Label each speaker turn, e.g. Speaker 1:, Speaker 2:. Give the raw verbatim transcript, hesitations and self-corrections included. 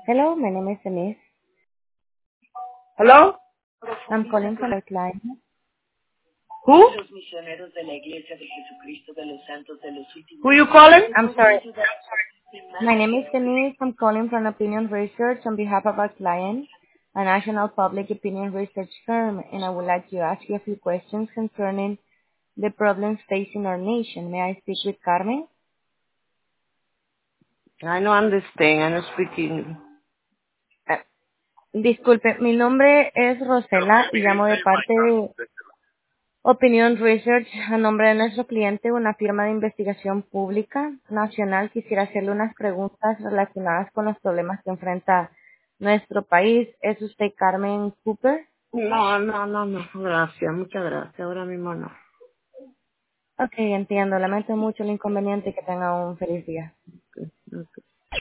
Speaker 1: Hello, my name is Denise.
Speaker 2: Hello?
Speaker 1: I'm calling from the client.
Speaker 2: Who? Who you calling?
Speaker 1: I'm sorry. My name is Denise. I'm calling from Opinion Research on behalf of our client, a national public opinion research firm, and I would like to ask you a few questions concerning the problems facing our nation. May I speak with Carmen?
Speaker 2: I don't understand. I don't speak English.
Speaker 1: Eh, disculpe, mi nombre es Rosela y llamo de parte de Opinion Research a nombre de nuestro cliente, una firma de investigación pública nacional. Quisiera hacerle unas preguntas relacionadas con los problemas que enfrenta nuestro país. ¿Es usted Carmen Cooper?
Speaker 2: No, no, no, no. Gracias, muchas gracias. Ahora mismo no.
Speaker 1: Ok, entiendo. Lamento mucho el inconveniente. Que tenga un feliz día.
Speaker 2: Ok, ok.